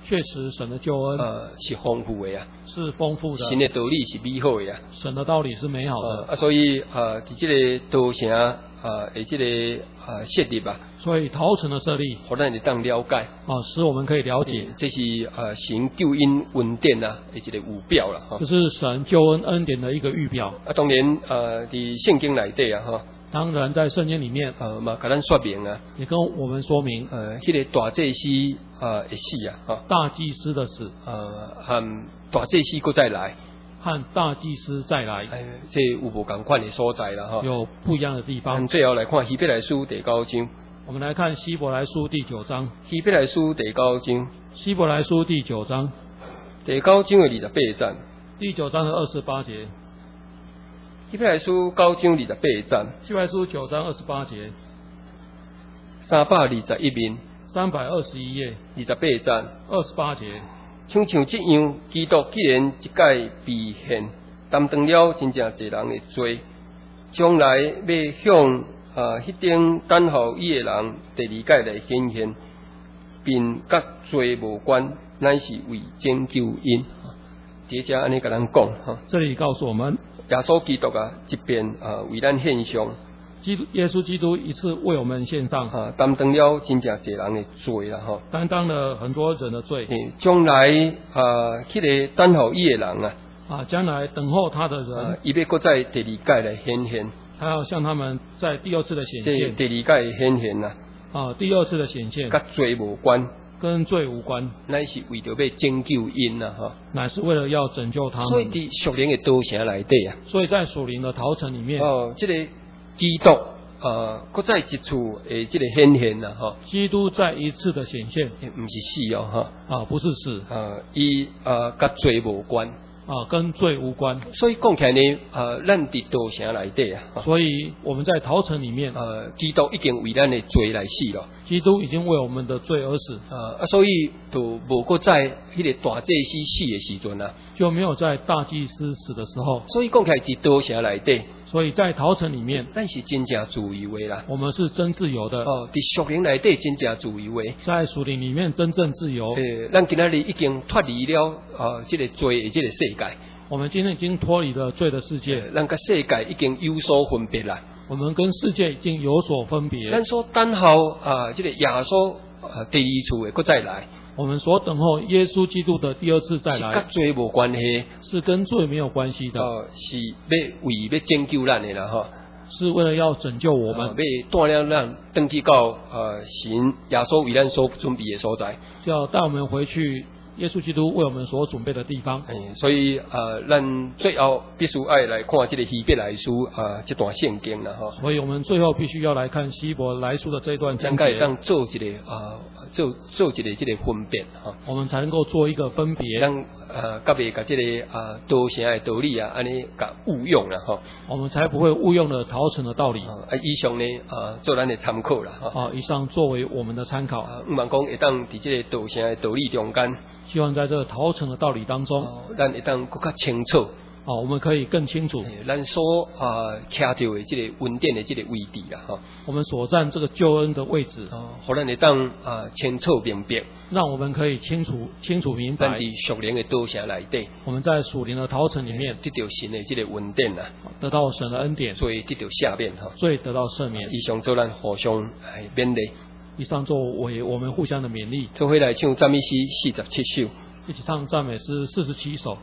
确实，神的救恩呃是丰富的啊， 是丰富的， 神的道理是美好的啊， 神的道理是美好的。 呃、啊，所以呃，伫这个道城呃的这个呃设立啊， 所以陶城的设立， 互咱会当了解啊，使我们可以了解， 这是呃神救恩恩典啊的一个预表啦，哈。 这是神救恩恩典的一个预表。 啊，当然呃，伫圣经内底啊，哈。 当然，在圣经里面， 呃，嘛，甲咱说明啊， 也跟我们说明， 呃，迄、那个大祭司呃的死啊，哈， 大祭司的死， 呃，和大祭司搁再来， 和大祭司再来， 哎，这有无共款的所在啦，哈， 有不一样的地方。 最后来看希伯来书第九章， 我们来看希伯来书第九章， 希伯来书第九章， 希伯来书第九章， 第九章的二十八节， 第九章的二十八节。 希伯来书九章二十八节， 希伯来书九章二十八节， 三百二十一面， 三百二十一页， 二十八节， 二十八节。 像像这样，基督既然一概被献，担当了真正侪人的罪，将来要向啊迄顶等候伊的人第二界来显现，并甲罪无关，乃是为拯救因。伫遮安尼甲咱讲哈， 这里告诉我们， 耶稣基督啊，一遍啊为咱献上， 基督耶稣基督一次为我们献上， 啊担当了真正侪人的罪啦哈， 担当了很多人的罪。 诶，将来啊迄个等候伊的人啊， 啊，将来等候他的人， 伊、啊、要搁在第二界来显现， 他要向他们在第二次的显现， 这第二界的显现啊， 啊，第二次的显现， 甲罪无关。 跟罪无关， 乃是为着要拯救因呐，哈， 乃是为了要拯救他们。 所以伫属灵的道城内底啊， 所以在属灵的陶城里面， 哦，这个基督呃，搁再一次诶，这个显现呐，哈， 基督再一次的显现， 毋是死哦，哈， 啊，不是死， 啊，伊啊，甲罪无关。 啊，跟罪无关。 所以讲起来呢，呃，咱伫道城内底啊， 所以我们在陶城里面， 呃，基督已经为咱的罪来死了， 基督已经为我们的罪而死， 呃，啊，所以就无搁在迄个大祭司死的时阵啊， 就没有在大祭司死的时候。 所以讲起来伫道城内底， 所以在陶城里面， 咱是真正自由的啦， 我们是真自由的。 哦，伫属灵内底真正自由的， 在属灵里面真正自由。 诶，咱今仔日已经脱离了呃，这个罪的这个世界。 我们今天已经脱离了罪的世界， 咱甲世界已经有所分别啦。 我们跟世界已经有所分别。 咱所等候啊，这个耶稣啊第二次的，搁再来。 我们所等候耶稣基督的第二次再来， 是跟罪无关系， 是跟罪没有关系的。 哦，是要为要拯救咱的啦，哈， 是为了要拯救我们， 要带了咱登去到呃神耶稣为咱所准备的所在， 就要带我们回去耶稣基督为我们所准备的地方。 嗯，所以呃，咱最后必须爱来看这个希伯来书啊、呃、这段圣经啦，哈。 所以我们最后必须要来看希伯来书的这一段经节， 当做一个啊、呃，做做一个这个分辨哈， 我们才能够做一个分别。 咱呃，甲袂甲这个啊道城的道理啊，安尼甲误用啦，哈。 我们才不会误用了陶城的道理。 啊，以上呢啊，做咱的参考啦，哈。 啊，以上作为我们的参考。 啊，毋茫讲会当伫这个道城的道理中间。 希望在这个陶城的道理当中， 哦、咱会当更加清楚。 哦，我们可以更清楚， 咱所啊徛到的这个恩典的这个位置啦，哈。 我们所占这个救恩的位置， 哦，互咱会当啊清楚明白， 让我们可以清楚清楚明白。 咱伫属灵的道城内底， 我们在属灵的陶城里面得到神的这个恩典啦， 得到神的恩典， 所以得到赦免哈， 所以得到赦免。 以上做咱互相哎勉励， 以上作为我们互相的勉励。 做回来唱赞美诗四十七首。 一起唱赞美诗四十七首。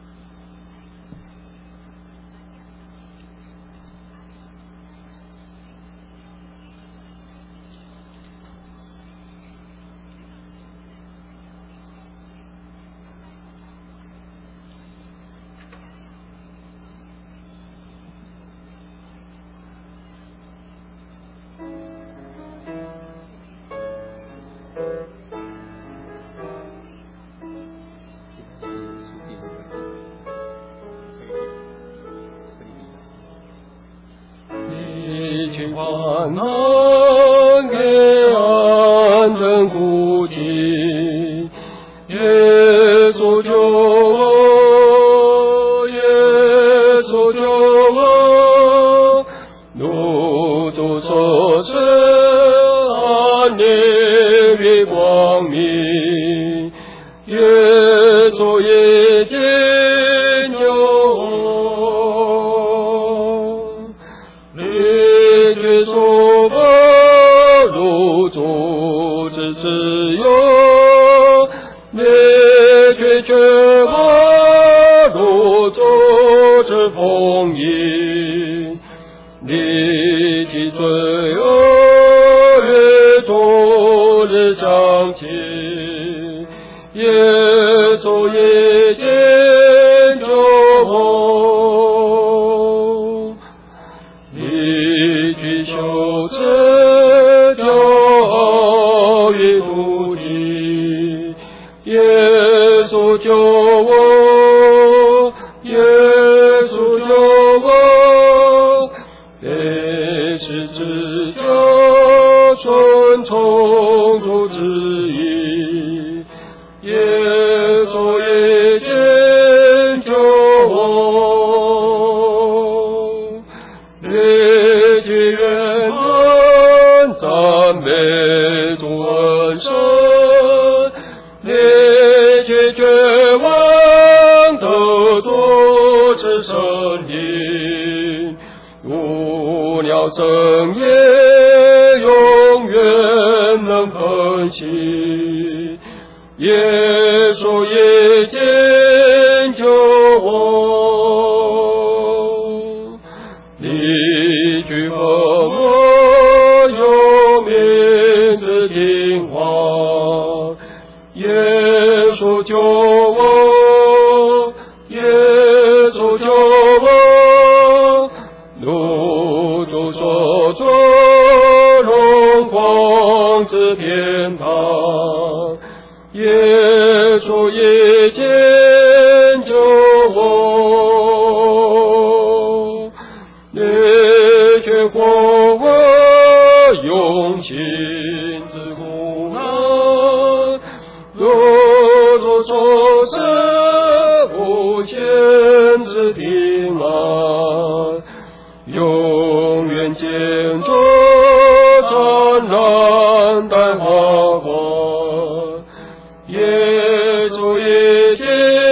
患难给安等孤寂，耶稣救我，耶稣救我，路途所至安宁的光明， 之丰盈，你的罪恶与昨日相亲，耶稣已经救我，你去羞耻骄傲与妒忌，耶稣救我，耶稣救我，被十字架顺从主旨意，耶稣已经救我，立即愿恩赞美主恩神，立即绝望的多之神灵，无鸟声也永远能分析，耶稣已经救我，你具和我有名字精华，耶稣救我，耶稣救我，如主所作荣光之天堂，耶稣已经救我，你却活我用心之苦难，如主所示无限之平安，永远见着灿烂淡花光，耶稣已经